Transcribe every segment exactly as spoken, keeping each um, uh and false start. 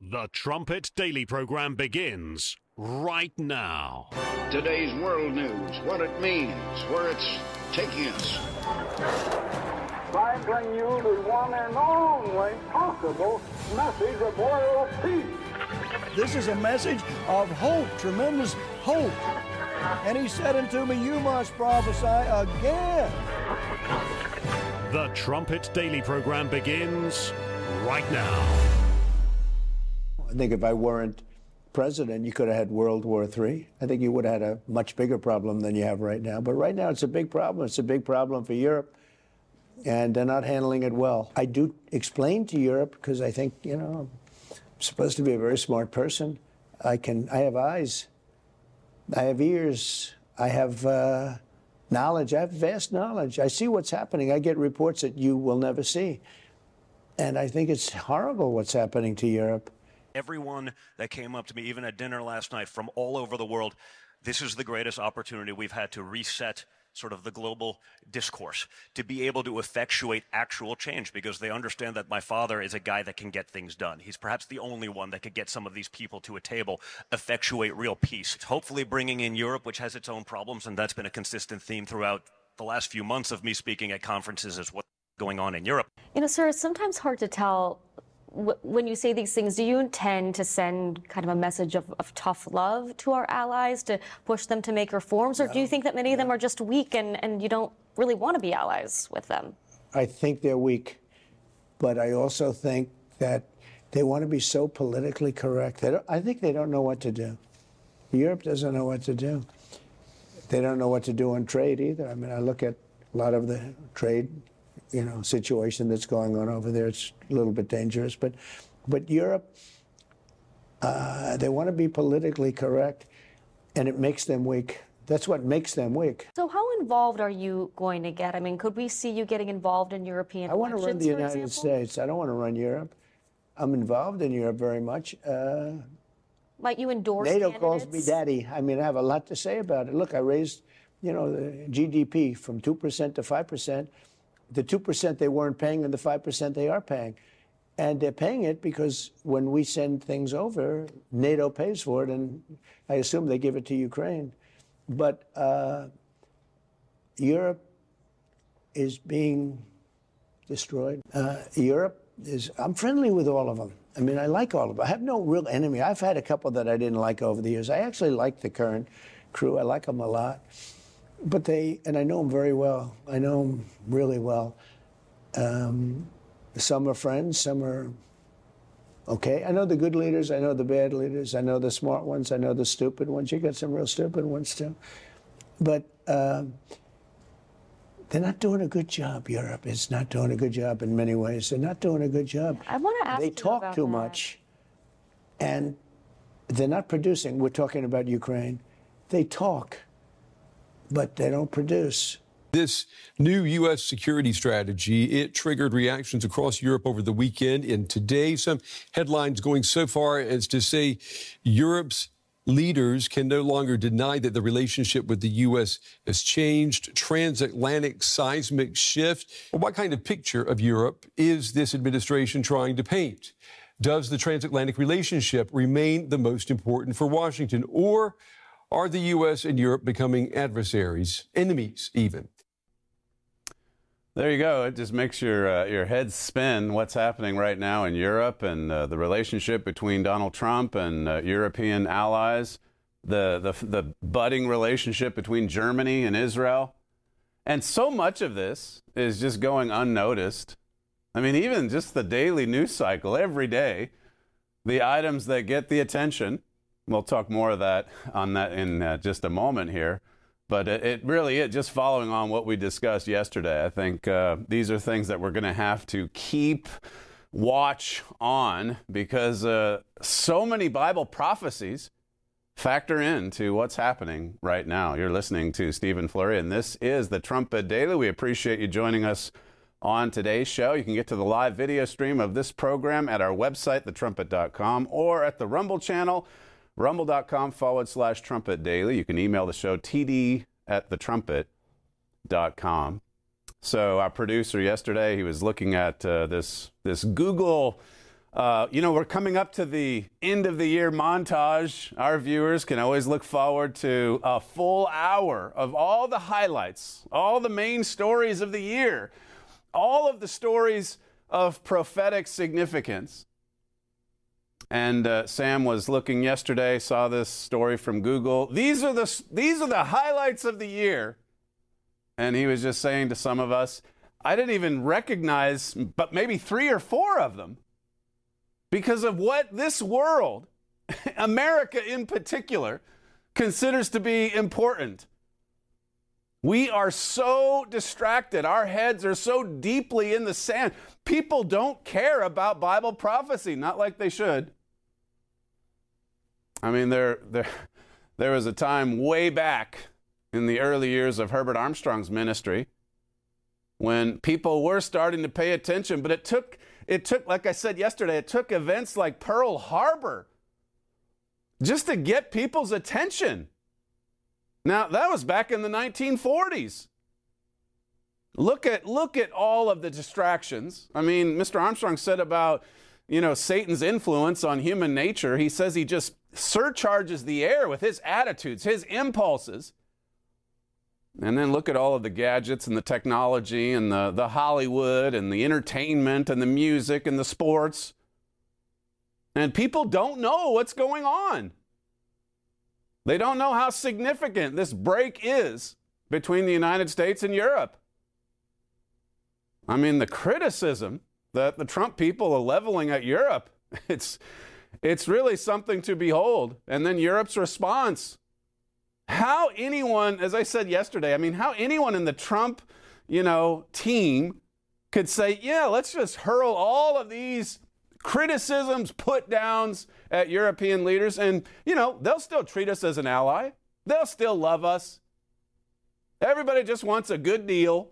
The Trumpet Daily program begins right now. Today's world news, what it means, where it's taking us. I bring you the one and only possible message of world peace. This is a message of hope, tremendous hope. And he said unto me, you must prophesy again. The Trumpet Daily program begins right now. I think if I weren't president, you could have had World War Three. I think you would have had a much bigger problem than you have right now. But right now, it's a big problem. It's a big problem for Europe, and they're not handling it well. I do explain to Europe, because I think, you know, I'm supposed to be a very smart person. I can, I have eyes, I have ears, I have uh, knowledge, I have vast knowledge. I see what's happening. I get reports that you will never see. And I think it's horrible what's happening to Europe. Everyone that came up to me, even at dinner last night, from all over the world, this is the greatest opportunity we've had to reset sort of the global discourse, to be able to effectuate actual change, because they understand that my father is a guy that can get things done. He's perhaps the only one that could get some of these people to a table, effectuate real peace. Hopefully bringing in Europe, which has its own problems, and that's been a consistent theme throughout the last few months of me speaking at conferences, is what's going on in Europe. You know, sir, it's sometimes hard to tell when you say these things. Do you intend to send kind of a message of, of tough love to our allies to push them to make reforms, or no, do you think that many no. of them are just weak and, and you don't really want to be allies with them? I think they're weak, but I also think that they want to be so politically correct. They don't, I think they don't know what to do. Europe doesn't know what to do. They don't know what to do on trade either. I mean, I look at a lot of the trade you know, situation that's going on over there. It's a little bit dangerous, but, but Europe, uh, they want to be politically correct, and it makes them weak. That's what makes them weak. So how involved are you going to get? I mean, could we see you getting involved in European I want to run the United example? States. I don't want to run Europe. I'm involved in Europe very much. Uh, Might you endorse NATO candidates? calls me daddy. I mean, I have a lot to say about it. Look, I raised, you know, the G D P from two percent to five percent. The two percent they weren't paying and the five percent they are paying. And they're paying it because when we send things over, NATO pays for it, and I assume they give it to Ukraine. But uh, Europe is being destroyed. Uh, Europe is, I'm friendly with all of them. I mean, I like all of them. I have no real enemy. I've had a couple that I didn't like over the years. I actually like the current crew. I like them a lot. But they, and I know them very well. I know them really well. Um, some are friends, some are okay. I know the good leaders, I know the bad leaders, I know the smart ones, I know the stupid ones. You got some real stupid ones too. But um, they're not doing a good job. Europe is not doing a good job in many ways. They're not doing a good job. I want to ask They you talk about too that. much, and they're not producing. We're talking about Ukraine. They talk, but they don't produce. This new U S security strategy, it triggered reactions across Europe over the weekend. And today, some headlines going so far as to say Europe's leaders can no longer deny that the relationship with the U S has changed. Transatlantic seismic shift. Well, what kind of picture of Europe is this administration trying to paint? Does the transatlantic relationship remain the most important for Washington, or are the U S and Europe becoming adversaries, enemies even? There you go. It just makes your uh, your head spin what's happening right now in Europe and uh, the relationship between Donald Trump and uh, European allies, the, the the budding relationship between Germany and Israel. And so much of this is just going unnoticed. I mean, even just the daily news cycle every day, the items that get the attention. We'll talk more of that on that in uh, just a moment here. But it, it really is just following on what we discussed yesterday. I think uh, these are things that we're going to have to keep watch on, because uh, so many Bible prophecies factor into what's happening right now. You're listening to Stephen Flurry, and this is the Trumpet Daily. We appreciate you joining us on today's show. You can get to the live video stream of this program at our website, the trumpet dot com, or at the Rumble channel, rumble.com forward slash trumpet daily. You can email the show, td at the trumpet dot com. So our producer yesterday, he was looking at uh, this, this Google Uh, you know, we're coming up to the end of the year montage. Our viewers can always look forward to a full hour of all the highlights, all the main stories of the year, all of the stories of prophetic significance. And uh, Sam was looking yesterday, saw this story from Google. These are the these are the highlights of the year. And he was just saying to some of us, I didn't even recognize but maybe three or four of them because of what this world, America in particular, considers to be important. We are so distracted. Our heads are so deeply in the sand. People don't care about Bible prophecy, not like they should. I mean, there, there, there was a time way back in the early years of Herbert Armstrong's ministry when people were starting to pay attention, but it took, it took, like I said yesterday, it took events like Pearl Harbor just to get people's attention. Now, that was back in the nineteen forties. Look at, look at all of the distractions. I mean, Mister Armstrong said about, you know, Satan's influence on human nature. He says he just surcharges the air with his attitudes, his impulses. And then look at all of the gadgets and the technology and the, the Hollywood and the entertainment and the music and the sports. And people don't know what's going on. They don't know how significant this break is between the United States and Europe. I mean, the criticism that the Trump people are leveling at Europe, it's, it's really something to behold. And then Europe's response. How anyone, as I said yesterday, I mean, how anyone in the Trump, you know, team could say, yeah, let's just hurl all of these criticisms, put downs at European leaders, and, you know, they'll still treat us as an ally. They'll still love us. Everybody just wants a good deal.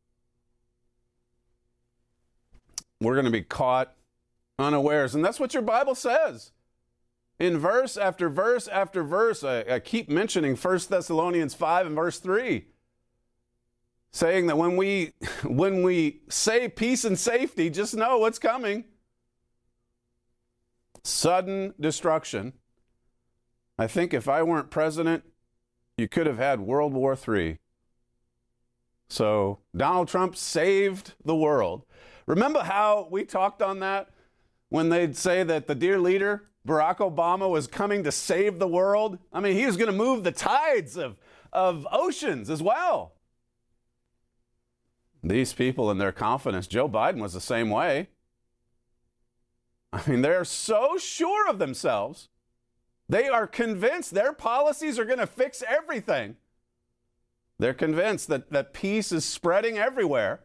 We're going to be caught unawares, and that's what your Bible says. In verse after verse after verse, I, I keep mentioning First Thessalonians five and verse three, saying that when we, when we say peace and safety, just know what's coming. Sudden destruction. I think if I weren't president, you could have had World War Three. So Donald Trump saved the world. Remember how we talked on that when they'd say that the dear leader, Barack Obama, was coming to save the world? I mean, he was going to move the tides of, of oceans as well. These people and their confidence, Joe Biden was the same way. I mean, they're so sure of themselves. They are convinced their policies are going to fix everything. They're convinced that, that peace is spreading everywhere.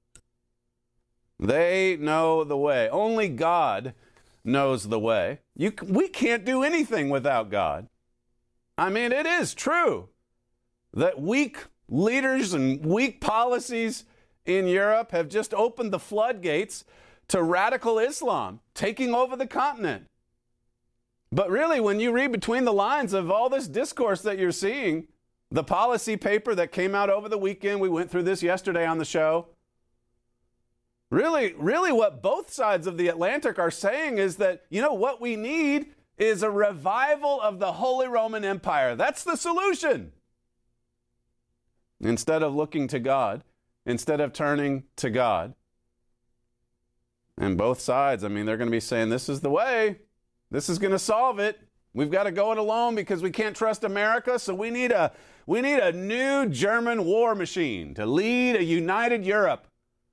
They know the way. Only God knows the way. You, we can't do anything without God. I mean, it is true that weak leaders and weak policies in Europe have just opened the floodgates to radical Islam taking over the continent. But really, when you read between the lines of all this discourse that you're seeing, the policy paper that came out over the weekend, we went through this yesterday on the show, Really, really what both sides of the Atlantic are saying is that, you know, what we need is a revival of the Holy Roman Empire. That's the solution. Instead of looking to God, instead of turning to God. And both sides, I mean, they're going to be saying, this is the way. This is going to solve it. We've got to go it alone because we can't trust America, so we need a, we need a new German war machine to lead a united Europe.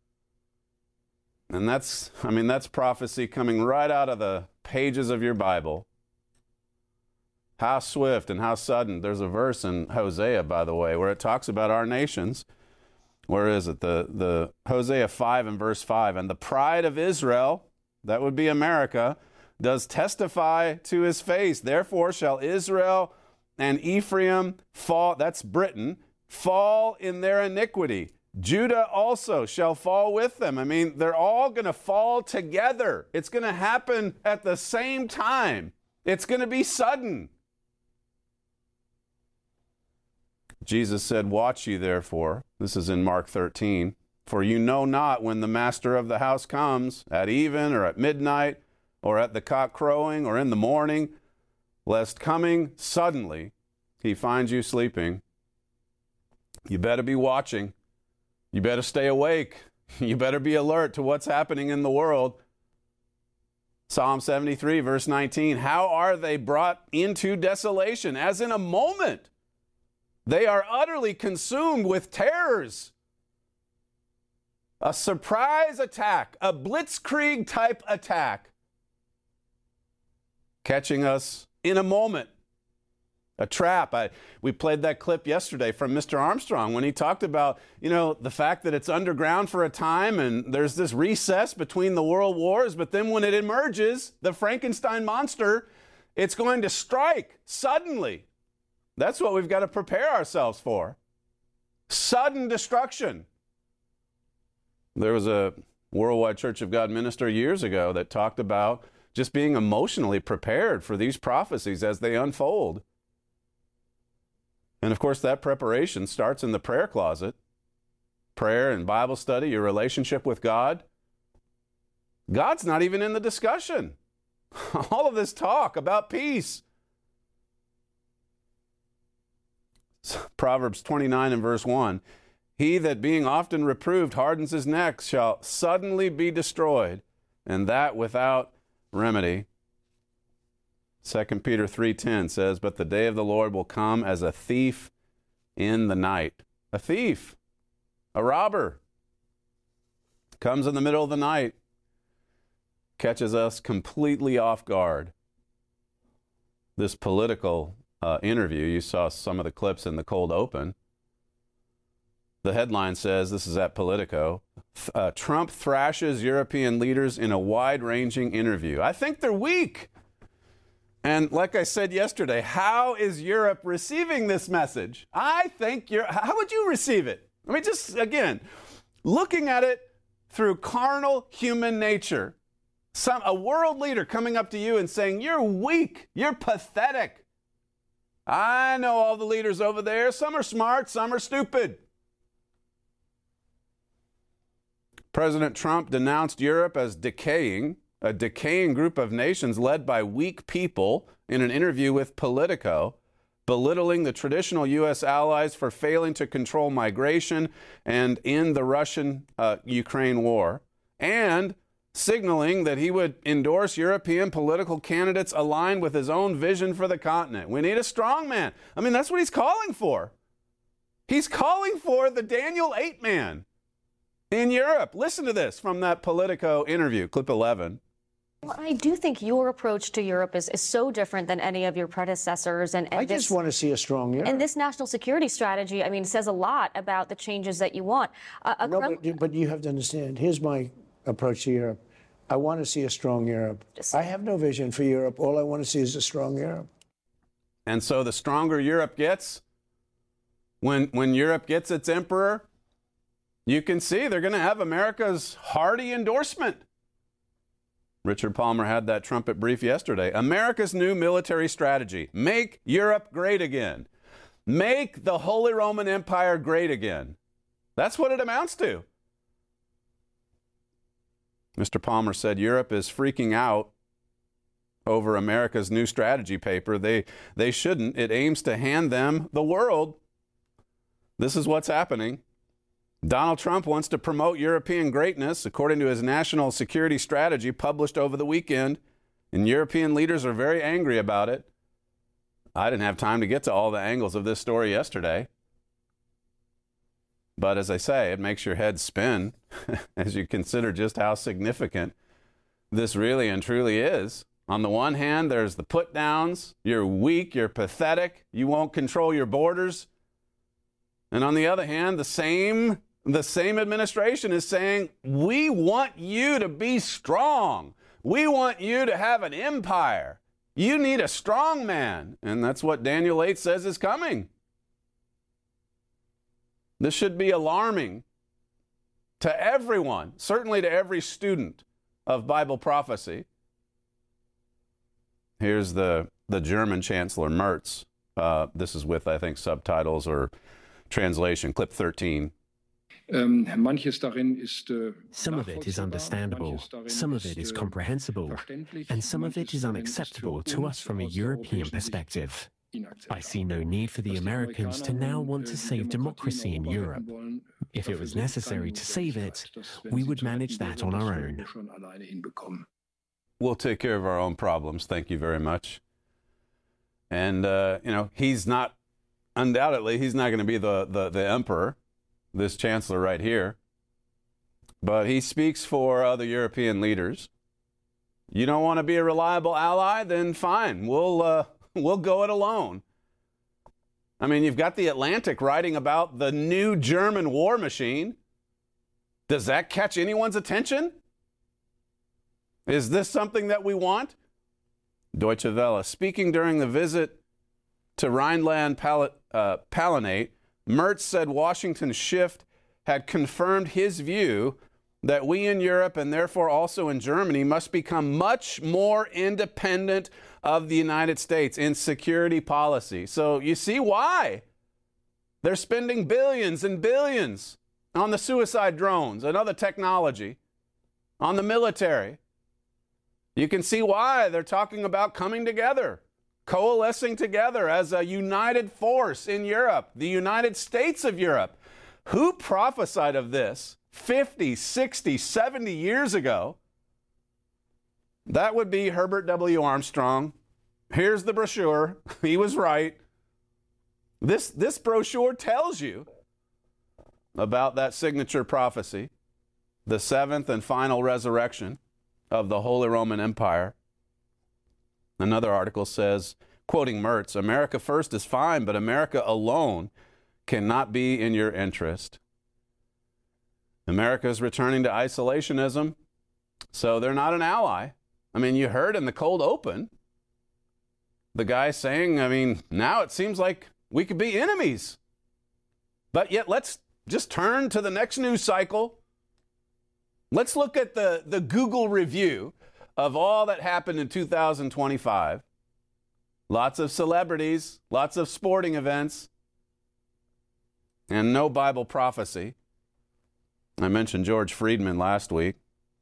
And that's, I mean, that's prophecy coming right out of the pages of your Bible. How swift and how sudden. There's a verse in Hosea, by the way, where it talks about our nations. Where is it? The, the Hosea five and verse five. And the pride of Israel, that would be America, does testify to his face. Therefore shall Israel and Ephraim fall, that's Britain, fall in their iniquity. Judah also shall fall with them. I mean, they're all going to fall together. It's going to happen at the same time. It's going to be sudden. Jesus said, watch ye therefore. This is in Mark thirteen. For you know not when the master of the house comes, at even or at midnight, or at the cock crowing, or in the morning, lest coming suddenly he finds you sleeping. You better be watching. You better stay awake. You better be alert to what's happening in the world. Psalm seventy-three, verse nineteen, how are they brought into desolation? As in a moment, they are utterly consumed with terrors. A surprise attack, a blitzkrieg type attack, catching us in a moment. A trap. I, we played that clip yesterday from Mister Armstrong when he talked about, you know, the fact that it's underground for a time and there's this recess between the world wars, but then when it emerges, the Frankenstein monster, it's going to strike suddenly. That's what we've got to prepare ourselves for. Sudden destruction. There was a Worldwide Church of God minister years ago that talked about just being emotionally prepared for these prophecies as they unfold. And of course, that preparation starts in the prayer closet. Prayer and Bible study, your relationship with God. God's not even in the discussion. All of this talk about peace. Proverbs twenty-nine and verse one. He that being often reproved hardens his neck shall suddenly be destroyed, and that without remedy. Second Peter three ten says, but the day of the Lord will come as a thief in the night. A thief, a robber, comes in the middle of the night, catches us completely off guard. This political uh, interview, you saw some of the clips in the cold open. The headline says, this is at Politico, uh, Trump thrashes European leaders in a wide-ranging interview. I think they're weak. And like I said yesterday, how is Europe receiving this message? I think you're, how would you receive it? I mean, just again, looking at it through carnal human nature, some, a world leader coming up to you and saying, you're weak, you're pathetic. I know all the leaders over there. Some are smart, some are stupid. President Trump denounced Europe as decaying, a decaying group of nations led by weak people in an interview with Politico, belittling the traditional U S allies for failing to control migration and in the Russian-Ukraine uh, war, and signaling that he would endorse European political candidates aligned with his own vision for the continent. We need a strong man. I mean, that's what he's calling for. He's calling for the Daniel eight man in Europe. Listen to this from that Politico interview, clip eleven. Well, I do think your approach to Europe is, is so different than any of your predecessors. And, and I this, just want to see a strong Europe. And this national security strategy, I mean, says a lot about the changes that you want. Uh, a no, Krem- but, but you have to understand, here's my approach to Europe. I want to see a strong Europe. Just, I have no vision for Europe. All I want to see is a strong Europe. And so the stronger Europe gets, when, when Europe gets its emperor, you can see they're going to have America's hearty endorsement. Richard Palmer had that trumpet brief yesterday. America's new military strategy. Make Europe great again. Make the Holy Roman Empire great again. That's what it amounts to. Mister Palmer said Europe is freaking out over America's new strategy paper. They, they shouldn't. It aims to hand them the world. This is what's happening. Donald Trump wants to promote European greatness, according to his national security strategy published over the weekend, and European leaders are very angry about it. I didn't have time to get to all the angles of this story yesterday. But as I say, it makes your head spin as you consider just how significant this really and truly is. On the one hand, there's the put downs. You're weak, you're pathetic, you won't control your borders. And on the other hand, the same The same administration is saying, we want you to be strong. We want you to have an empire. You need a strong man. And that's what Daniel eight says is coming. This should be alarming to everyone, certainly to every student of Bible prophecy. Here's the, the German Chancellor Merz. Uh, this is with, I think, subtitles or translation, clip thirteen. Some of it is understandable, some of it is comprehensible, and some of it is unacceptable to us from a European perspective. I see no need for the Americans to now want to save democracy in Europe. If it was necessary to save it, we would manage that on our own. We'll take care of our own problems. Thank you very much. And, uh, you know, he's not, undoubtedly, he's not going to be the, the, the emperor, this chancellor right here. But he speaks for other European leaders. You don't want to be a reliable ally? Then fine. We'll, uh, we'll go it alone. I mean, you've got the Atlantic writing about the new German war machine. Does that catch anyone's attention? Is this something that we want? Deutsche Welle. Speaking during the visit to Rhineland-Palatinate, uh, Merz said Washington's shift had confirmed his view that we in Europe, and therefore also in Germany, must become much more independent of the United States in security policy. So you see why they're spending billions and billions on the suicide drones and other technology, on the military. You can see why they're talking about coming together, coalescing together as a united force in Europe, the United States of Europe. Who prophesied of this fifty, sixty, seventy years ago? That would be Herbert W. Armstrong. Here's the brochure. He was right. This, this brochure tells you about that signature prophecy, the seventh and final resurrection of the Holy Roman Empire. Another article says, quoting Merz, America first is fine, but America alone cannot be in your interest. America is returning to isolationism, so they're not an ally. I mean, you heard in the cold open, the guy saying, I mean, now it seems like we could be enemies. But yet let's just turn to the next news cycle. Let's look at the, the Google review of all that happened in two thousand twenty-five. Lots of celebrities, lots of sporting events, and no Bible prophecy. I mentioned George Friedman last week,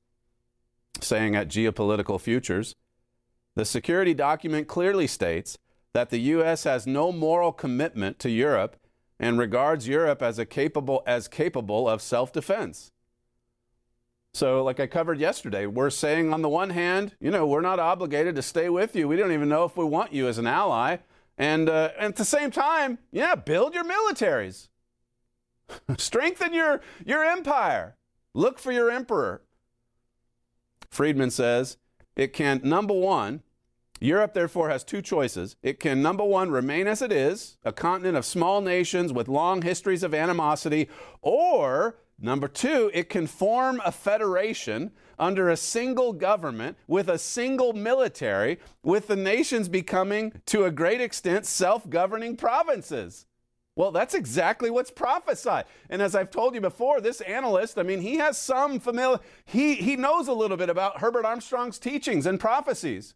saying at Geopolitical Futures, the security document clearly states that the U S has no moral commitment to Europe and regards Europe as a capable as capable of self-defense. So, like I covered yesterday, we're saying on the one hand, you know, we're not obligated to stay with you. We don't even know if we want you as an ally. And, uh, and at the same time, yeah, build your militaries. Strengthen your, your empire. Look for your emperor. Friedman says it can, number one, Europe therefore has two choices. It can, number one, remain as it is, a continent of small nations with long histories of animosity, or number two, it can form a federation under a single government with a single military, with the nations becoming, to a great extent, self-governing provinces. Well, that's exactly what's prophesied. And as I've told you before, this analyst, I mean, he has some familiar, he, he knows a little bit about Herbert Armstrong's teachings and prophecies.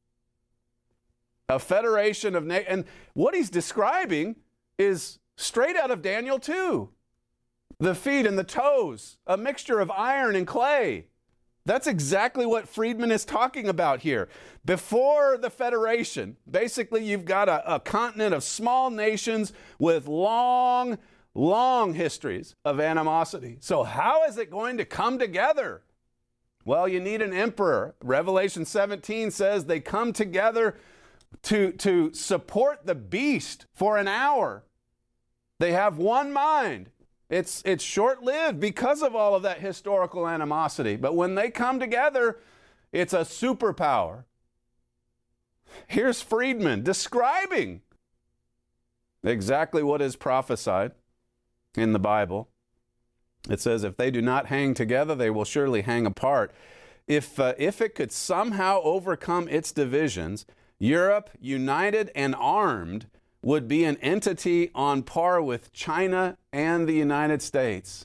A federation of, na- and what he's describing is straight out of Daniel two. The feet and the toes, a mixture of iron and clay. That's exactly what Friedman is talking about here. Before the Federation, basically you've got a, a continent of small nations with long, long histories of animosity. So how is it going to come together? Well, you need an emperor. Revelation seventeen says they come together to, to support the beast for an hour. They have one mind. It's, it's short-lived because of all of that historical animosity. But when they come together, it's a superpower. Here's Friedman describing exactly what is prophesied in the Bible. It says, if they do not hang together, they will surely hang apart. If, uh, if it could somehow overcome its divisions, Europe, united and armed, would be an entity on par with China and the United States.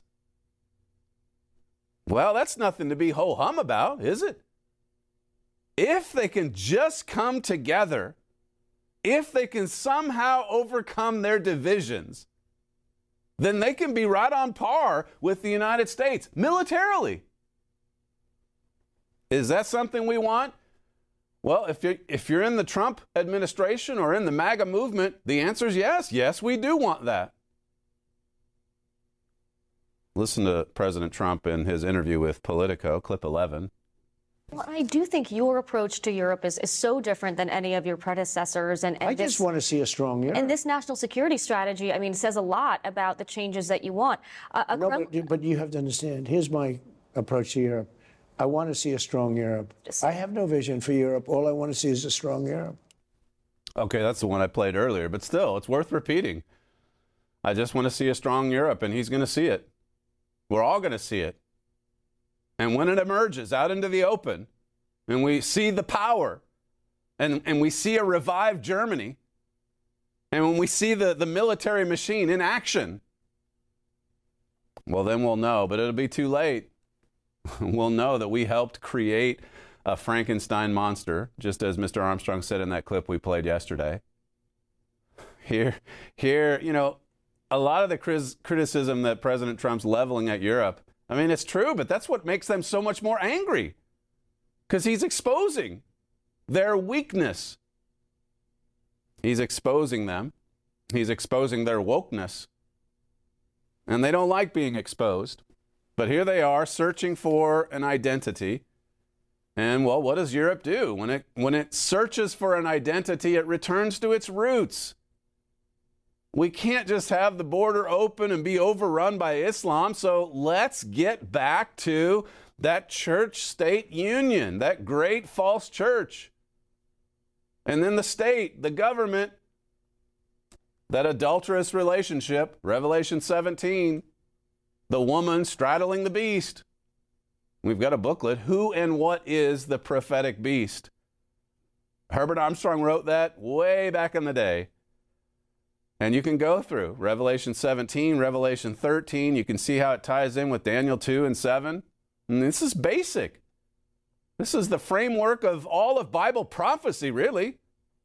Well, that's nothing to be ho-hum about, is it? If they can just come together, if they can somehow overcome their divisions, then they can be right on par with the United States militarily. Is that something we want? Well, if you're, if you're in the Trump administration or in the MAGA movement, the answer is yes. Yes, we do want that. Listen to President Trump in his interview with Politico, clip eleven. Well, I do think your approach to Europe is, is so different than any of your predecessors. And, and I this, just want to see a strong Europe. And this national security strategy, I mean, says a lot about the changes that you want. Uh, a no, Krem- but, but you have to understand, here's my approach to Europe. I want to see a strong Europe. I have no vision for Europe. All I want to see is a strong Europe. Okay, that's the one I played earlier, but still, it's worth repeating. I just want to see a strong Europe, and he's going to see it. We're all going to see it. And when it emerges out into the open, and we see the power, and, and we see a revived Germany, and when we see the, the military machine in action, well, then we'll know, but it'll be too late. We'll know that we helped create a Frankenstein monster, just as Mister Armstrong said in that clip we played yesterday. Here, here, you know, a lot of the criticism that President Trump's leveling at Europe, I mean, it's true, but that's what makes them so much more angry, because he's exposing their weakness. He's exposing them. He's exposing their wokeness. And they don't like being exposed. But here they are searching for an identity. And, well, what does Europe do? When it, when it searches for an identity, it returns to its roots. We can't just have the border open and be overrun by Islam, so let's get back to that church-state union, that great false church. And then the state, the government, that adulterous relationship, Revelation seventeen, the woman straddling the beast. We've got a booklet, Who and What is the Prophetic Beast? Herbert Armstrong wrote that way back in the day. And you can go through Revelation seventeen, Revelation thirteen. You can see how it ties in with Daniel two and seven. And this is basic. This is the framework of all of Bible prophecy, really.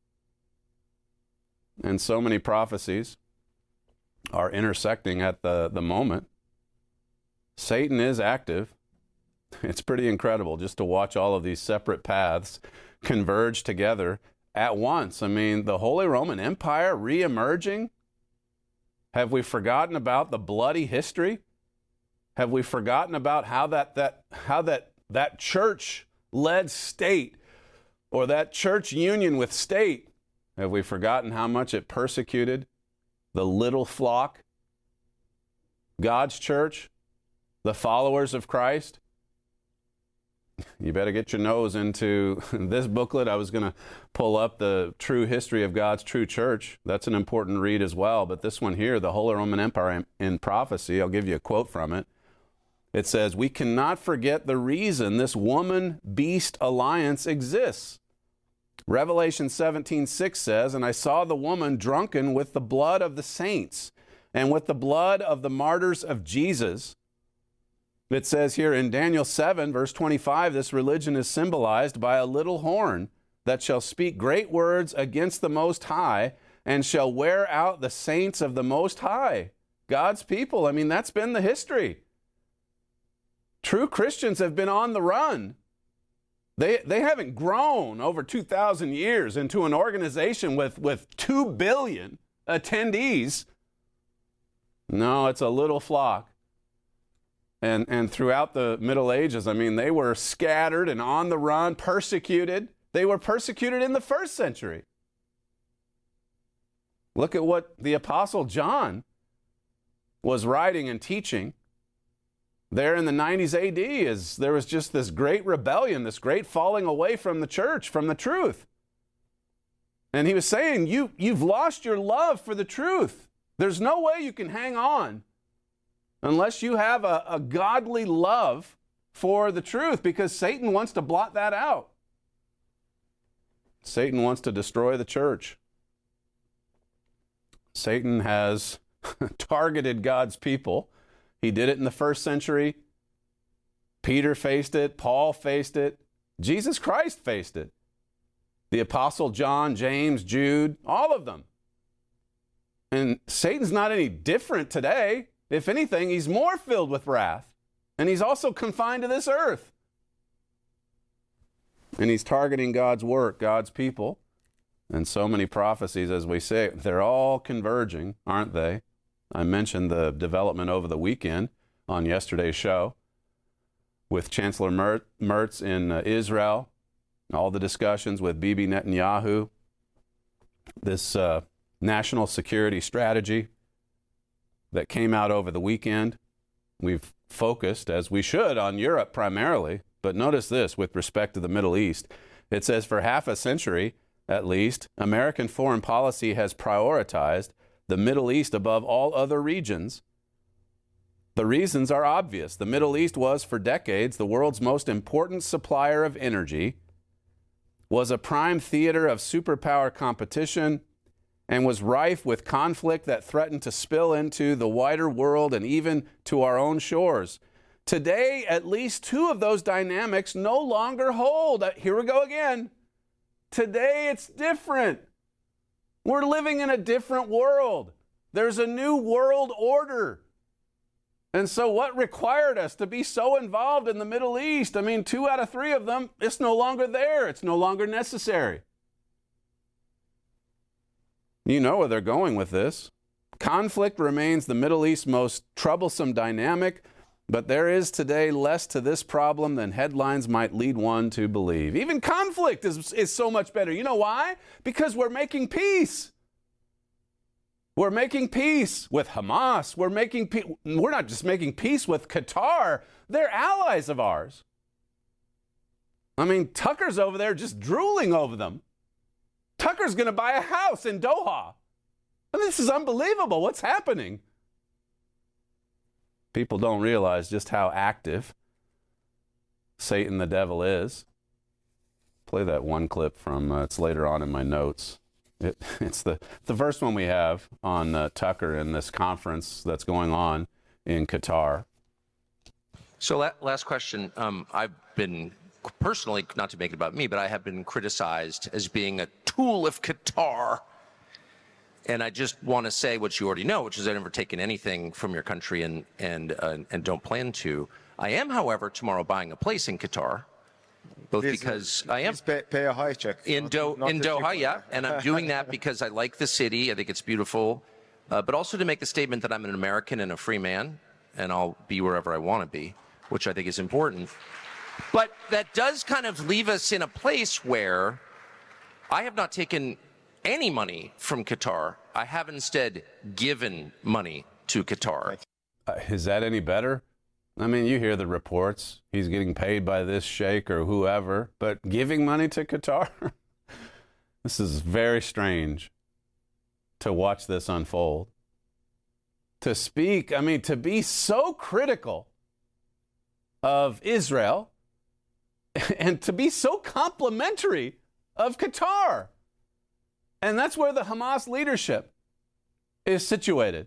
And so many prophecies are intersecting at the, the moment. Satan is active. It's pretty incredible just to watch all of these separate paths converge together at once. I mean, the Holy Roman Empire re-emerging? Have we forgotten about the bloody history? Have we forgotten about how that that how that that church-led state, or that church union with state, have we forgotten how much it persecuted the little flock, God's church, the followers of Christ? You better get your nose into this booklet. I was going to pull up the true history of God's true church. That's an important read as well. But this one here, the Holy Roman Empire in Prophecy, I'll give you a quote from it. It says, "We cannot forget the reason this woman-beast alliance exists. Revelation seventeen six says, and I saw the woman drunken with the blood of the saints and with the blood of the martyrs of Jesus." It says here in Daniel seven, verse twenty-five, this religion is symbolized by a little horn that shall speak great words against the Most High and shall wear out the saints of the Most High. God's people. I mean, that's been the history. True Christians have been on the run. They, they haven't grown over two thousand years into an organization with, with two billion attendees. No, it's a little flock. And, and throughout the Middle Ages, I mean, they were scattered and on the run, persecuted. They were persecuted in the first century. Look at what the Apostle John was writing and teaching there in the nineties A D. Is there was just this great rebellion, this great falling away from the church, from the truth. And he was saying, you, you've lost your love for the truth. There's no way you can hang on unless you have a, a godly love for the truth, because Satan wants to blot that out. Satan wants to destroy the church. Satan has targeted God's people. He did it in the first century. Peter faced it. Paul faced it. Jesus Christ faced it. The Apostle John, James, Jude, all of them. And Satan's not any different today. If anything, he's more filled with wrath. And he's also confined to this earth. And he's targeting God's work, God's people. And so many prophecies, as we say, they're all converging, aren't they? I mentioned the development over the weekend on yesterday's show with Chancellor Merz in uh, Israel, all the discussions with Bibi Netanyahu, this uh, national security strategy that came out over the weekend. We've focused, as we should, on Europe primarily. But notice this with respect to the Middle East. It says for half a century, at least, American foreign policy has prioritized the Middle East above all other regions. The reasons are obvious. The Middle East was, for decades, the world's most important supplier of energy, was a prime theater of superpower competition, and was rife with conflict that threatened to spill into the wider world and even to our own shores. Today, at least two of those dynamics no longer hold. Here we go again. Today, it's different. We're living in a different world. There's a new world order. And so what required us to be so involved in the Middle East? I mean, two out of three of them, it's no longer there. It's no longer necessary. You know where they're going with this. Conflict remains the Middle East's most troublesome dynamic, but there is today less to this problem than headlines might lead one to believe. Even conflict is, is so much better. You know why? Because we're making peace. We're making peace with Hamas. We're making pe- We're not just making peace with Qatar. They're allies of ours. I mean, Tucker's over there just drooling over them. Tucker's going to buy a house in Doha. And this is unbelievable. What's happening? People don't realize just how active Satan the devil is. Play that one clip from, uh, it's later on in my notes. It, it's the, the first one we have on uh, Tucker in this conference that's going on in Qatar. So la- last question. Um, I've been personally, not to make it about me, but I have been criticized as being a tool of Qatar. And I just want to say what you already know, which is I've never taken anything from your country and and uh, and don't plan to. I am, however, tomorrow buying a place in Qatar, both Please, because I am pay, pay a high check in, not, Do- not in Doha, yeah, and I'm doing that because I like the city. I think it's beautiful, uh, but also to make the statement that I'm an American and a free man, and I'll be wherever I want to be, which I think is important. But that does kind of leave us in a place where I have not taken any money from Qatar. I have instead given money to Qatar. Uh, is that any better? I mean, you hear the reports. He's getting paid by this sheikh or whoever, but giving money to Qatar? This is very strange to watch this unfold. To speak, I mean, to be so critical of Israel and to be so complimentary of Qatar. And that's where the Hamas leadership is situated.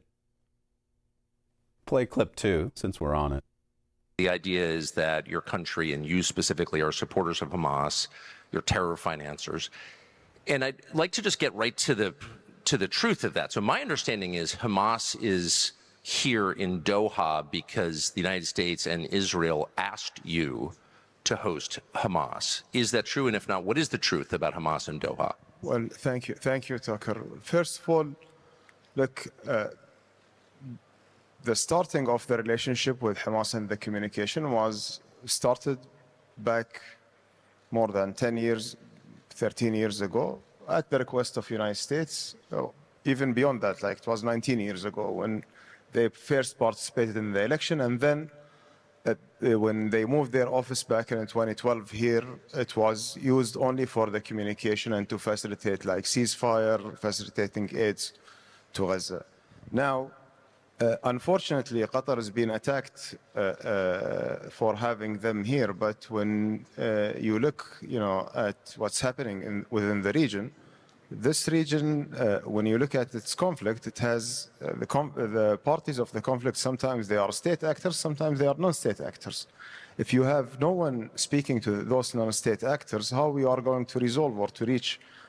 Play clip two, since we're on it. The idea is that your country and you specifically are supporters of Hamas, you're terror financiers. And I'd like to just get right to the to the truth of that. So my understanding is Hamas is here in Doha because the United States and Israel asked you to host Hamas. Is that true? And if not, what is the truth about Hamas in Doha? Well, thank you. Thank you, Tucker. First of all, look, uh, the starting of the relationship with Hamas and the communication was started back more than ten years, thirteen years ago, at the request of the United States. Oh, even beyond that, like it was nineteen years ago when they first participated in the election, and then uh, when they moved their office back in twenty twelve here, it was used only for the communication and to facilitate like ceasefire, facilitating aids to Gaza. Now, uh, unfortunately, Qatar has been attacked uh, uh, for having them here. But when uh, you look, you know, at what's happening in, within the region, this region, uh, when you look at its conflict, it has uh, the, com the parties of the conflict. Sometimes they are state actors, sometimes they are non-state actors. If you have no one speaking to those non-state actors, how we are going to resolve or to reach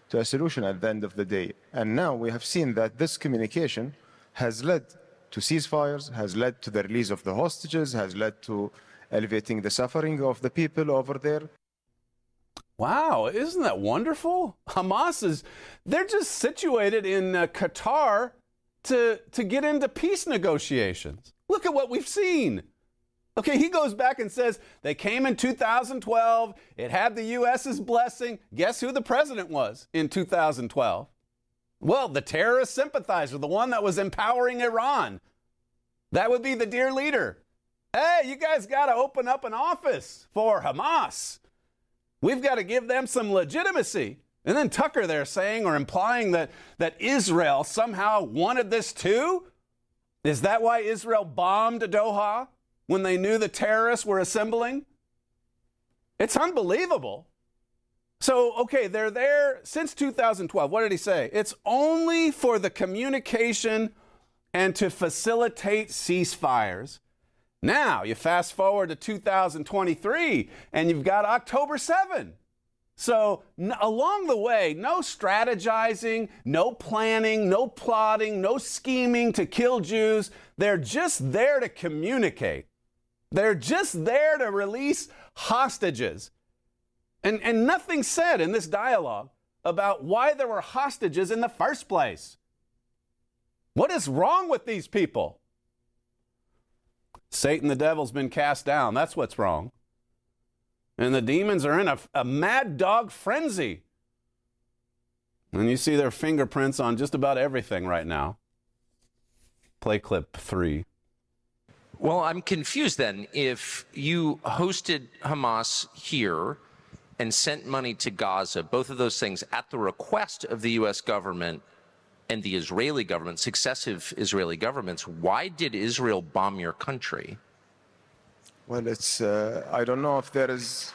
to a solution at the end of the day. And now we have seen that this communication has led to ceasefires, has led to the release of the hostages, has led to alleviating the suffering of the people over there. Wow, isn't that wonderful? Hamas is, they're just situated in uh, Qatar to, to get into peace negotiations. Look at what we've seen. Okay, he goes back and says they came in two thousand twelve. It had the U S's blessing. Guess who the president was in two thousand twelve? Well, the terrorist sympathizer, the one that was empowering Iran. That would be the dear leader. Hey, you guys got to open up an office for Hamas. We've got to give them some legitimacy. And then Tucker there saying or implying that, that Israel somehow wanted this too? Is that why Israel bombed Doha when they knew the terrorists were assembling? It's unbelievable. So, okay, they're there since two thousand twelve. What did he say? It's only for the communication and to facilitate ceasefires. Now, you fast forward to two thousand twenty-three, and you've got October seventh. So, n- along the way, no strategizing, no planning, no plotting, no scheming to kill Jews. They're just there to communicate. They're just there to release hostages. And, and nothing said in this dialogue about why there were hostages in the first place. What is wrong with these people? Satan the devil's been cast down. That's what's wrong. And the demons are in a, a mad dog frenzy. And you see their fingerprints on just about everything right now. Play clip three. Well, I'm confused then. If you hosted Hamas here and sent money to Gaza, both of those things at the request of the U S government and the Israeli government, successive Israeli governments, why did Israel bomb your country? Well, it's, uh, I don't know if there is,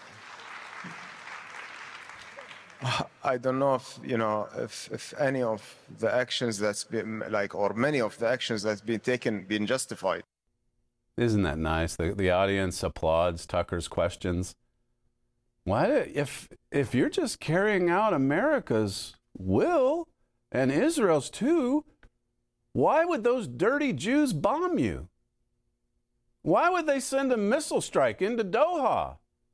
I don't know if, you know, if, if any of the actions that's been, like, or many of the actions that's been taken, been justified. Isn't that nice? The, the audience applauds Tucker's questions. Why, if, if you're just carrying out America's will, and Israel's too, why would those dirty Jews bomb you? Why would they send a missile strike into Doha?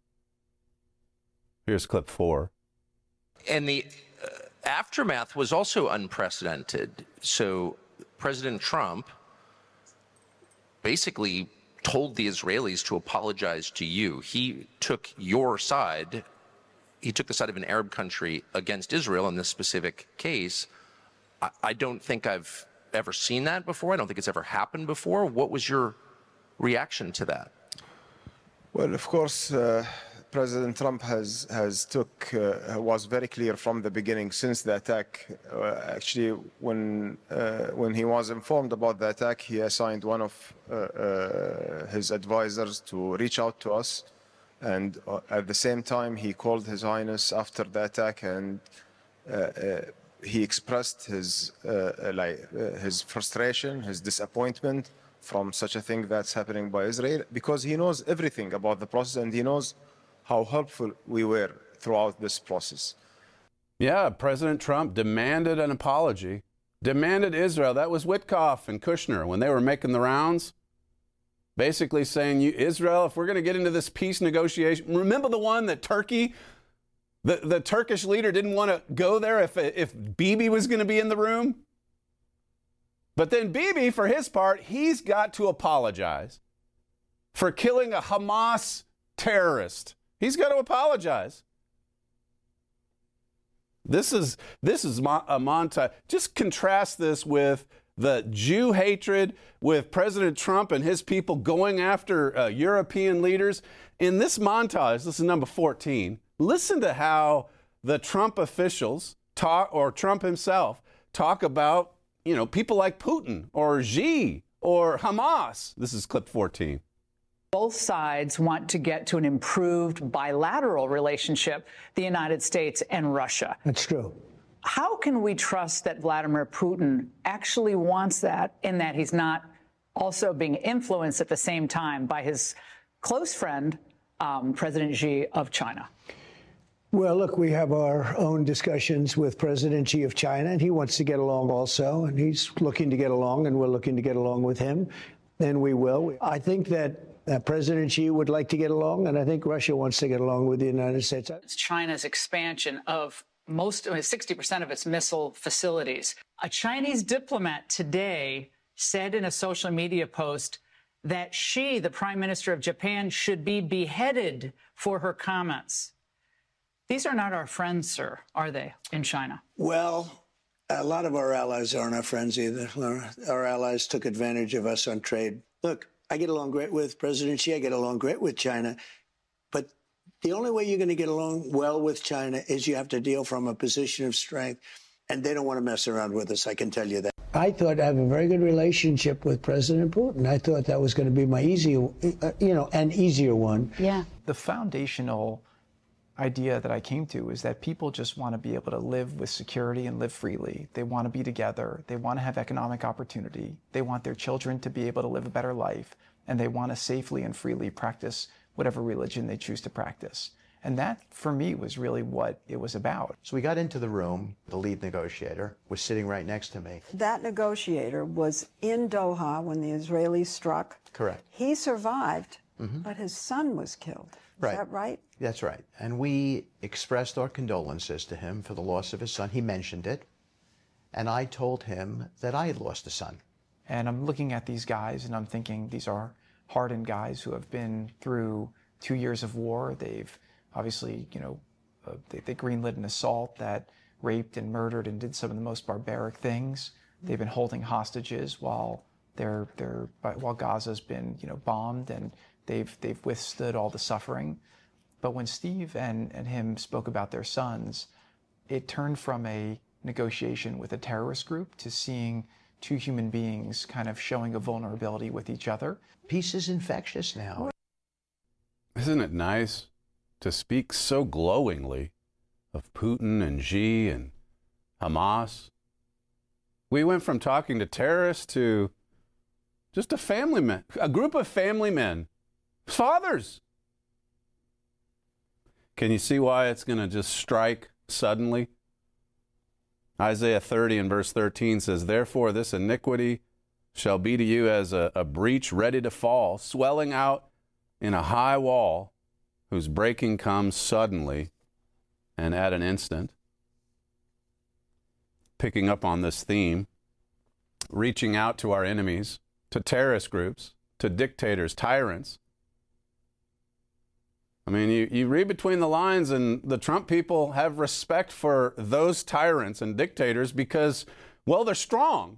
Here's clip four. And the uh, aftermath was also unprecedented. So President Trump basically told the Israelis to apologize to you. He took your side. He took the side of an Arab country against Israel in this specific case. I, I don't think I've ever seen that before. I don't think it's ever happened before. What was your reaction to that? Well, of course, uh, President Trump has has took uh, was very clear from the beginning since the attack. Uh, actually, when uh, when he was informed about the attack, he assigned one of uh, uh, his advisors to reach out to us, and uh, at the same time, he called His Highness after the attack, and uh, uh, he expressed his uh, like uh, his frustration, his disappointment from such a thing that's happening by Israel, because he knows everything about the process and he knows how helpful we were throughout this process. Yeah, President Trump demanded an apology, demanded Israel. That was Witkoff and Kushner when they were making the rounds, basically saying, you, Israel, if we're going to get into this peace negotiation, remember the one that Turkey, the, the Turkish leader didn't want to go there if, if Bibi was going to be in the room? But then Bibi, for his part, he's got to apologize for killing a Hamas terrorist. He's got to apologize. This is this is a montage. Just contrast this with the Jew hatred, with President Trump and his people going after uh, European leaders. In this montage, this is number fourteen, listen to how the Trump officials talk, or Trump himself, talk about, you know, people like Putin or Xi or Hamas. This is clip fourteen. Both sides want to get to an improved bilateral relationship, the United States and Russia. That's true. How can we trust that Vladimir Putin actually wants that, in that he's not also being influenced at the same time by his close friend, um, President Xi of China? Well, look, we have our own discussions with President Xi of China, and he wants to get along also, and he's looking to get along, and we're looking to get along with him, and we will. I think that uh, President Xi would like to get along, and I think Russia wants to get along with the United States. It's China's expansion of most, sixty percent of its missile facilities. A Chinese diplomat today said in a social media post that she, the Prime Minister of Japan, should be beheaded for her comments. These are not our friends, sir, are they, in China? Well, a lot of our allies aren't our friends either. Our, our allies took advantage of us on trade. Look, I get along great with President Xi. I get along great with China. But the only way you're going to get along well with China is you have to deal from a position of strength. And they don't want to mess around with us, I can tell you that. I thought I have a very good relationship with President Putin. I thought that was going to be my easier, uh, you know, an easier one. Yeah. The foundational idea that I came to is that people just want to be able to live with security and live freely. They want to be together. They want to have economic opportunity. They want their children to be able to live a better life. And they want to safely and freely practice whatever religion they choose to practice. And that, for me, was really what it was about. So we got into the room. The lead negotiator was sitting right next to me. That negotiator was in Doha when the Israelis struck. Correct. He survived, mm-hmm. but his son was killed. Is right. that right? That's right. And we expressed our condolences to him for the loss of his son. He mentioned it. And I told him that I had lost a son. And I'm looking at these guys and I'm thinking these are hardened guys who have been through two years of war. They've obviously, you know, uh, they, they greenlit an assault that raped and murdered and did some of the most barbaric things. They've been holding hostages while they're, they're, while Gaza's been, you know, bombed, and they've, they've withstood all the suffering. But when Steve and, and him spoke about their sons, it turned from a negotiation with a terrorist group to seeing two human beings kind of showing a vulnerability with each other. Peace is infectious now. Isn't it nice to speak so glowingly of Putin and Xi and Hamas? We went from talking to terrorists to just a family man, a group of family men, fathers. Can you see why it's going to just strike suddenly? Isaiah thirty and verse thirteen says, "Therefore this iniquity shall be to you as a, a breach ready to fall, swelling out in a high wall, whose breaking comes suddenly and at an instant." Picking up on this theme, reaching out to our enemies, to terrorist groups, to dictators, tyrants. I mean, you, you read between the lines, and the Trump people have respect for those tyrants and dictators because, well, they're strong.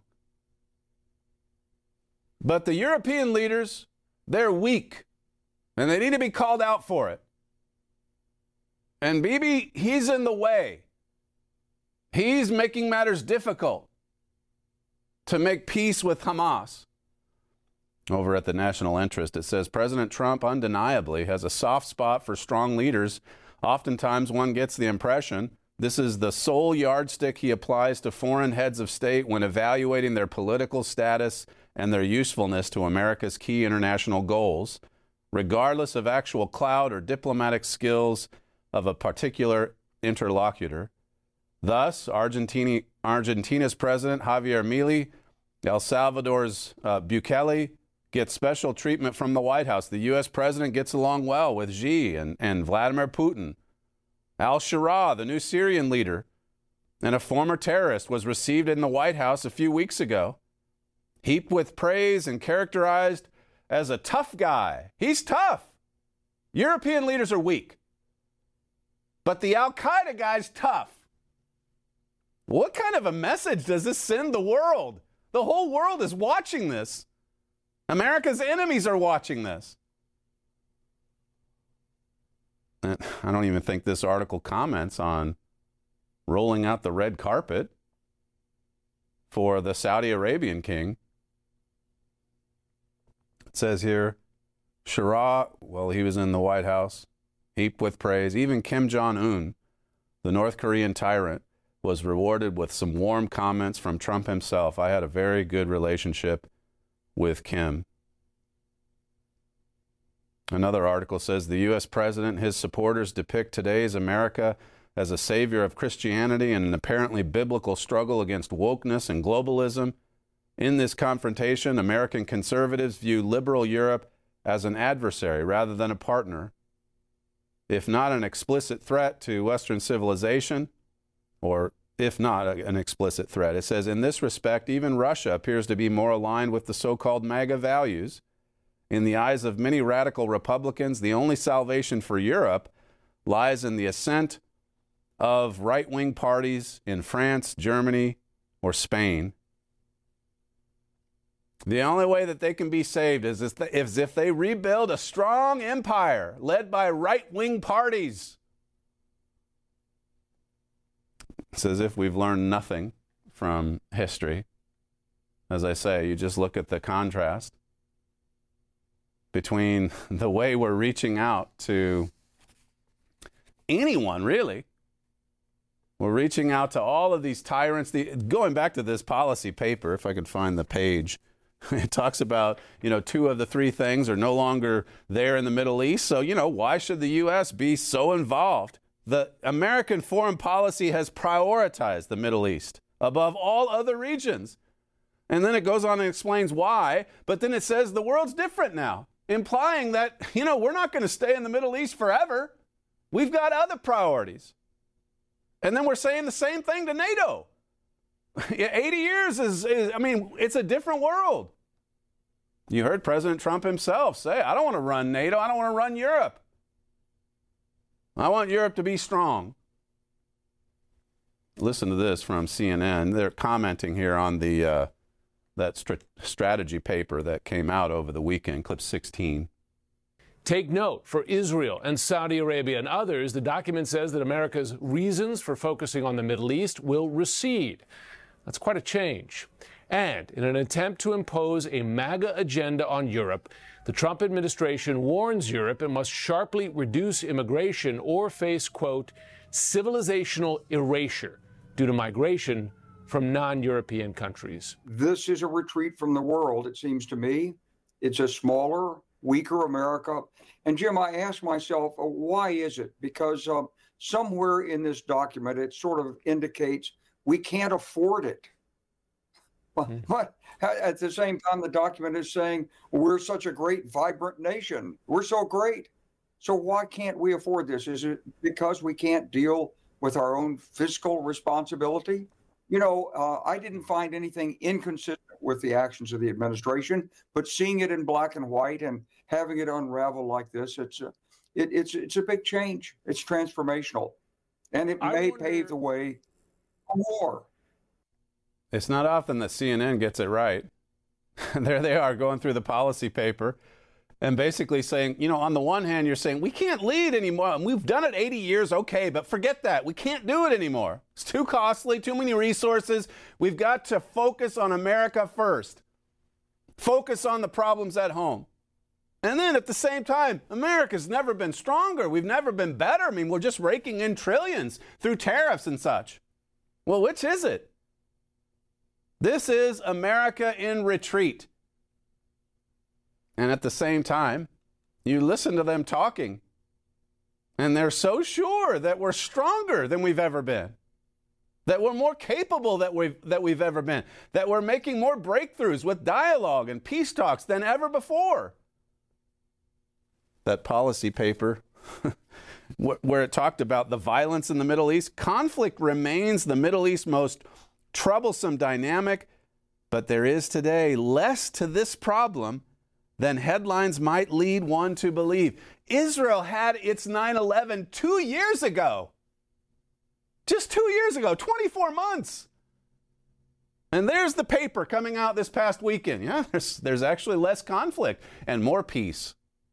But the European leaders, they're weak, and they need to be called out for it. And Bibi, he's in the way. He's making matters difficult to make peace with Hamas. Over at the National Interest, it says, President Trump undeniably has a soft spot for strong leaders. Oftentimes one gets the impression this is the sole yardstick he applies to foreign heads of state when evaluating their political status and their usefulness to America's key international goals, regardless of actual clout or diplomatic skills of a particular interlocutor. Thus, Argentina, Argentina's President Javier Milei, El Salvador's uh, Bukele, gets special treatment from the White House. The U S president gets along well with Xi and, and Vladimir Putin. Al-Shara, the new Syrian leader and a former terrorist, was received in the White House a few weeks ago, heaped with praise and characterized as a tough guy. He's tough. European leaders are weak. But the Al-Qaeda guy's tough. What kind of a message does this send the world? The whole world is watching this. America's enemies are watching this. I don't even think this article comments on rolling out the red carpet for the Saudi Arabian king. It says here, Shara, well, he was in the White House, heaped with praise. Even Kim Jong-un, the North Korean tyrant, was rewarded with some warm comments from Trump himself. I had a very good relationship with Kim. Another article says the U S president and his supporters depict today's America as a savior of Christianity in an apparently biblical struggle against wokeness and globalism. In this confrontation, American conservatives view liberal Europe as an adversary rather than a partner. If not an explicit threat to Western civilization, or if not a, an explicit threat, it says, in this respect, even Russia appears to be more aligned with the so-called MAGA values. In the eyes of many radical Republicans, the only salvation for Europe lies in the ascent of right-wing parties in France, Germany, or Spain. The only way that they can be saved is if they rebuild a strong empire led by right-wing parties. It's as if we've learned nothing from history. As I say, you just look at the contrast between the way we're reaching out to anyone, really. We're reaching out to all of these tyrants. The, going back to this policy paper, if I could find the page, it talks about, you know, two of the three things are no longer there in the Middle East. So, you know, why should the U S be so involved? The American foreign policy has prioritized the Middle East above all other regions. And then it goes on and explains why, but then it says the world's different now, implying that, you know, we're not going to stay in the Middle East forever. We've got other priorities. And then we're saying the same thing to NATO. eighty years is, is, I mean, it's a different world. You heard President Trump himself say, I don't want to run NATO. I don't want to run Europe. I want Europe to be strong. Listen to this from C N N. They're commenting here on the uh, that st- strategy paper that came out over the weekend, clip sixteen. Take note, for Israel and Saudi Arabia and others, the document says that America's reasons for focusing on the Middle East will recede. That's quite a change. And in an attempt to impose a MAGA agenda on Europe, the Trump administration warns Europe it must sharply reduce immigration or face, quote, civilizational erasure due to migration from non-European countries. This is a retreat from the world, it seems to me. It's a smaller, weaker America. And Jim, I ask myself, uh, why is it? Because uh, somewhere in this document, it sort of indicates we can't afford it. But, mm. but at the same time, the document is saying we're such a great, vibrant nation. We're so great. So why can't we afford this? Is it because we can't deal with our own fiscal responsibility? You know, uh, I didn't find anything inconsistent with the actions of the administration, but seeing it in black and white and having it unravel like this, it's a, it, it's it's a big change. It's transformational, and it I may wonder... pave the way for more. It's not often that C N N gets it right. There they are going through the policy paper and basically saying, you know, on the one hand, you're saying we can't lead anymore. We've done it eighty years. OK, but forget that. We can't do it anymore. It's too costly, too many resources. We've got to focus on America first. Focus on the problems at home. And then at the same time, America's never been stronger. We've never been better. I mean, we're just raking in trillions through tariffs and such. Well, which is it? This is America in retreat. And at the same time, you listen to them talking, and they're so sure that we're stronger than we've ever been, that we're more capable than we've, that we've ever been, that we're making more breakthroughs with dialogue and peace talks than ever before. That policy paper where it talked about the violence in the Middle East, conflict remains the Middle East's most troublesome dynamic, but there is today less to this problem than headlines might lead one to believe. Israel had its nine eleven two years ago. Just two years ago, twenty-four months. And there's the paper coming out this past weekend. Yeah, there's, there's actually less conflict and more peace.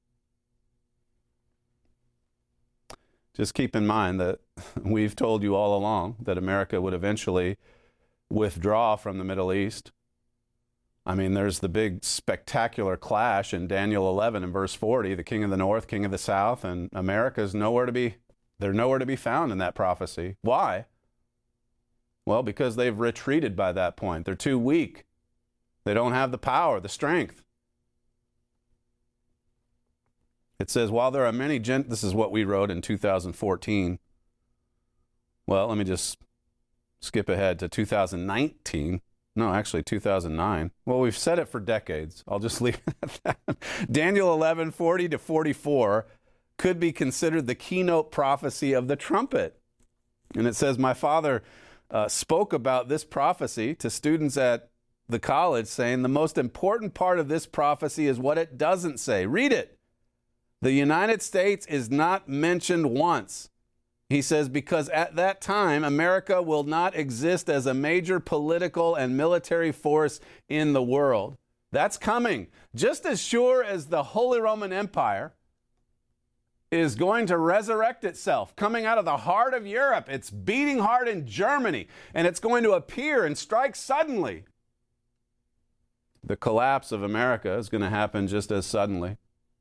Just keep in mind that we've told you all along that America would eventually withdraw from the Middle East. I mean, there's the big spectacular clash in Daniel eleven and verse forty, the king of the north, king of the south, and America's nowhere to be, they're nowhere to be found in that prophecy. Why? Well, because they've retreated by that point. They're too weak. They don't have the power, the strength. It says, while there are many, gent- this is what we wrote in two thousand fourteen. Well, let me just skip ahead to two thousand nineteen. No, actually two thousand nine. Well, we've said it for decades. I'll just leave it at that. Daniel eleven, forty to forty-four could be considered the keynote prophecy of the trumpet. And it says, my father uh, spoke about this prophecy to students at the college, saying the most important part of this prophecy is what it doesn't say. Read it. The United States is not mentioned once. He says, because at that time, America will not exist as a major political and military force in the world. That's coming. Just as sure as the Holy Roman Empire is going to resurrect itself, coming out of the heart of Europe. It's beating hard in Germany, and it's going to appear and strike suddenly. The collapse of America is going to happen just as suddenly.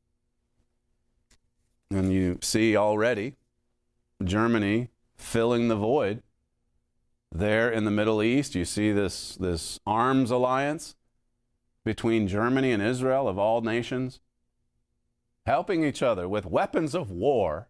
And you see already Germany filling the void. There in the Middle East, you see this, this arms alliance between Germany and Israel, of all nations, helping each other with weapons of war.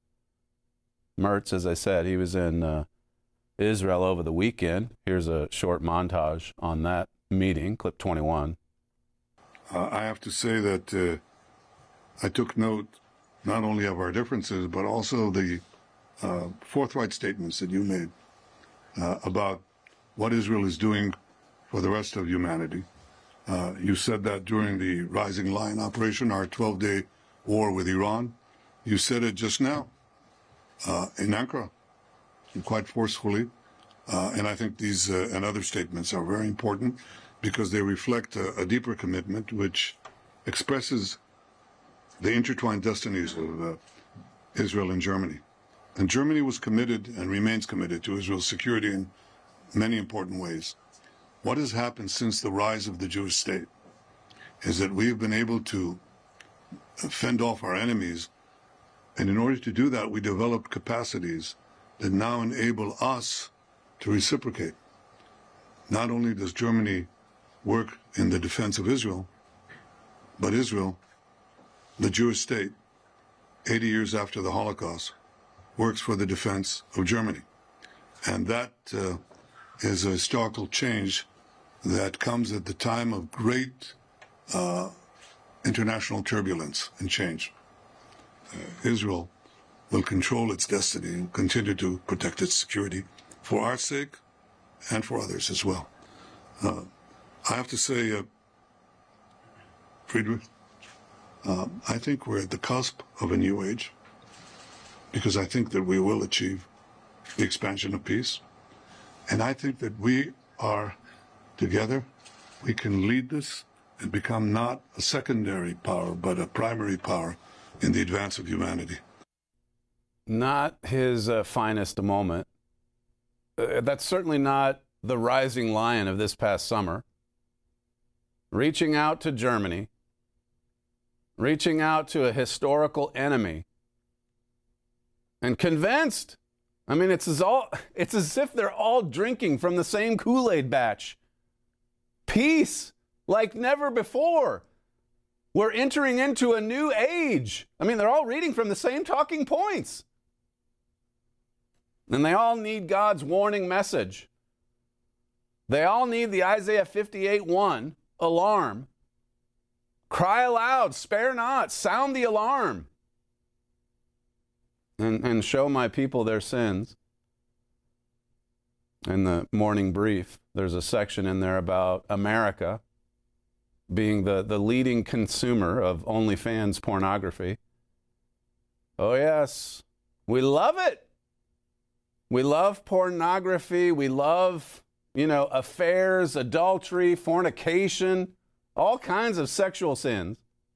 Mertz, as I said, he was in uh, Israel over the weekend. Here's a short montage on that meeting, clip twenty-one. Uh, I have to say that uh, I took note not only of our differences, but also the uh, forthright statements that you made uh, about what Israel is doing for the rest of humanity. Uh, you said that during the Rising Lion operation, our twelve-day war with Iran. You said it just now uh, in Ankara, quite forcefully. Uh, and I think these uh, and other statements are very important because they reflect a, a deeper commitment which expresses the intertwined destinies of uh, Israel and Germany. And Germany was committed and remains committed to Israel's security in many important ways. What has happened since the rise of the Jewish state is that we've been able to fend off our enemies. And in order to do that, we developed capacities that now enable us to reciprocate. Not only does Germany work in the defense of Israel, but Israel, the Jewish state, eighty years after the Holocaust, works for the defense of Germany. And that uh, is a historical change that comes at the time of great uh, international turbulence and change. Uh, Israel will control its destiny and continue to protect its security for our sake and for others as well. Uh, I have to say, uh, Friedrich, uh, I think we're at the cusp of a new age because I think that we will achieve the expansion of peace. And I think that we are together, we can lead this and become not a secondary power, but a primary power in the advance of humanity. Not his uh, finest moment. Uh, that's certainly not the rising lion of this past summer. Reaching out to Germany, reaching out to a historical enemy, and convinced. I mean, it's as, all, it's as if they're all drinking from the same Kool-Aid batch. Peace like never before. We're entering into a new age. I mean, they're all reading from the same talking points. And they all need God's warning message. They all need the Isaiah fifty-eight one alarm. Cry aloud, spare not, sound the alarm. And, and show my people their sins. In the morning brief, there's a section in there about America being the, the leading consumer of OnlyFans pornography. Oh, yes, we love it. We love pornography. We love, you know, affairs, adultery, fornication, all kinds of sexual sins.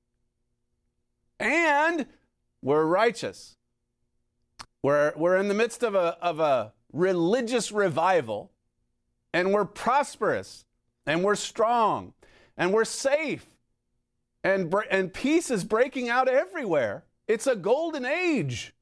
And we're righteous. We're, we're in the midst of a, of a religious revival, and we're prosperous, and we're strong, and we're safe, and, and peace is breaking out everywhere. It's a golden age.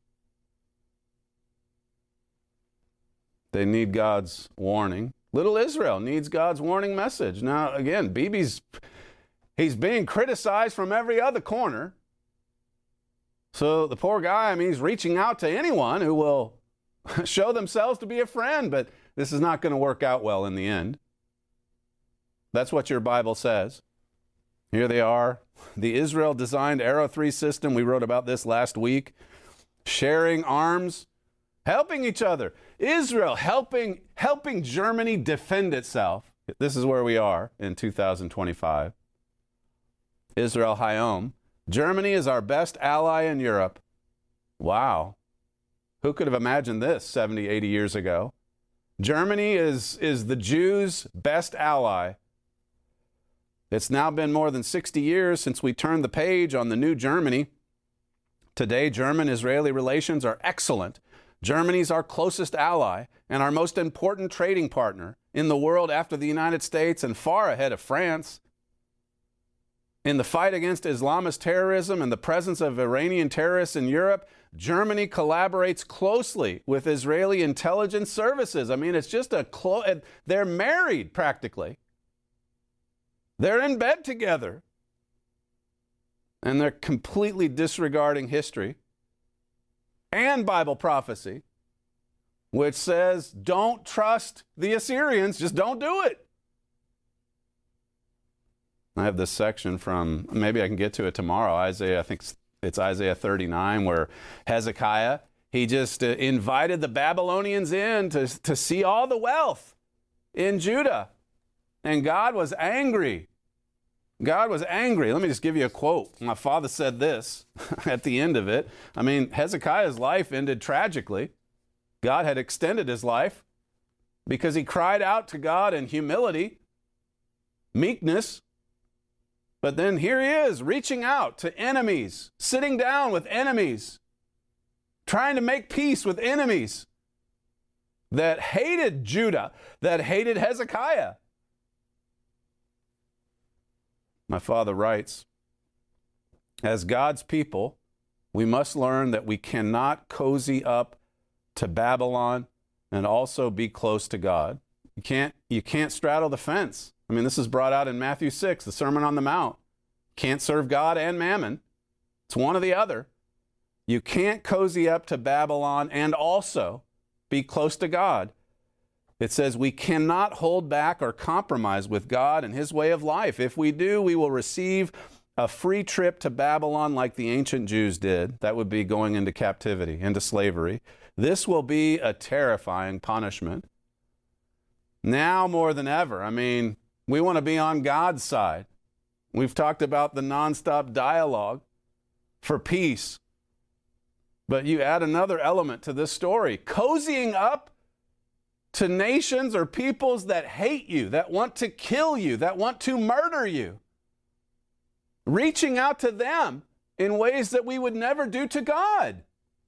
They need God's warning. Little Israel needs God's warning message. Now, again, Bibi's, he's being criticized from every other corner. So the poor guy, I mean, he's reaching out to anyone who will show themselves to be a friend, but this is not going to work out well in the end. That's what your Bible says. Here they are, the Israel-designed Arrow three system. We wrote about this last week. Sharing arms, helping each other. Israel helping, helping Germany defend itself. This is where we are in two thousand twenty-five. Israel Hayom. Germany is our best ally in Europe. Wow. Who could have imagined this seventy, eighty years ago? Germany is, is the Jews' best ally. It's now been more than sixty years since we turned the page on the new Germany. Today, German-Israeli relations are excellent. Germany's our closest ally and our most important trading partner in the world after the United States and far ahead of France. In the fight against Islamist terrorism and the presence of Iranian terrorists in Europe, Germany collaborates closely with Israeli intelligence services. I mean, it's just a close, they're married practically. They're in bed together. And they're completely disregarding history and Bible prophecy, which says, don't trust the Assyrians, just don't do it. I have this section from, maybe I can get to it tomorrow, Isaiah, I think it's Isaiah thirty-nine, where Hezekiah, he just uh, invited the Babylonians in to, to see all the wealth in Judah. And God was angry. God was angry. Let me just give you a quote. My father said this at the end of it. I mean, Hezekiah's life ended tragically. God had extended his life because he cried out to God in humility, meekness. But then here he is, reaching out to enemies, sitting down with enemies, trying to make peace with enemies that hated Judah, that hated Hezekiah. My father writes, as God's people, we must learn that we cannot cozy up to Babylon and also be close to God. You can't, you can't straddle the fence. I mean, this is brought out in Matthew six, the Sermon on the Mount. Can't serve God and mammon. It's one or the other. You can't cozy up to Babylon and also be close to God. It says we cannot hold back or compromise with God and his way of life. If we do, we will receive a free trip to Babylon like the ancient Jews did. That would be going into captivity, into slavery. This will be a terrifying punishment. Now more than ever, I mean, we want to be on God's side. We've talked about the nonstop dialogue for peace. But you add another element to this story, cozying up to nations or peoples that hate you, that want to kill you, that want to murder you. Reaching out to them in ways that we would never do to God.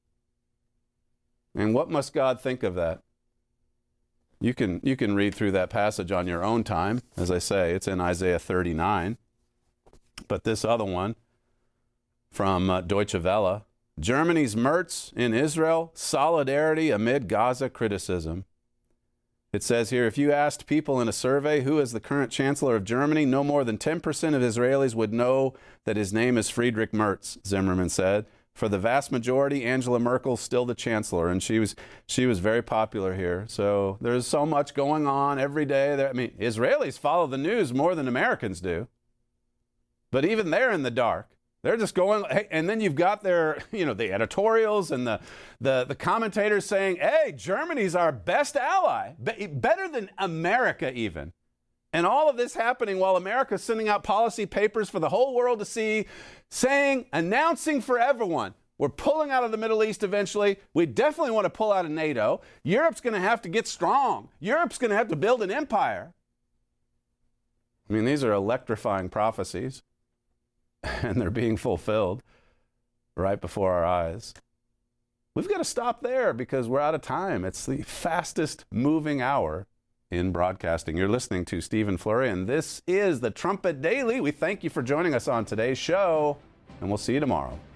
And what must God think of that? You can, you can read through that passage on your own time. As I say, it's in Isaiah thirty-nine. But this other one from uh, Deutsche Welle, Germany's Merz in Israel, solidarity amid Gaza criticism. It says here, if you asked people in a survey who is the current chancellor of Germany, no more than ten percent of Israelis would know that his name is Friedrich Merz, Zimmerman said. For the vast majority, Angela Merkel's still the chancellor, and she was she was very popular here. So there's so much going on every day. There, I mean, Israelis follow the news more than Americans do. But even they're in the dark. They're just going, hey, and then you've got their, you know, the editorials and the, the, the commentators saying, hey, Germany's our best ally, be, better than America even. And all of this happening while America's sending out policy papers for the whole world to see, saying, announcing for everyone, we're pulling out of the Middle East eventually. We definitely want to pull out of NATO. Europe's going to have to get strong. Europe's going to have to build an empire. I mean, these are electrifying prophecies. And they're being fulfilled right before our eyes. We've got to stop there because we're out of time. It's the fastest moving hour in broadcasting. You're listening to Stephen Flurry, and this is the Trumpet Daily. We thank you for joining us on today's show, and we'll see you tomorrow.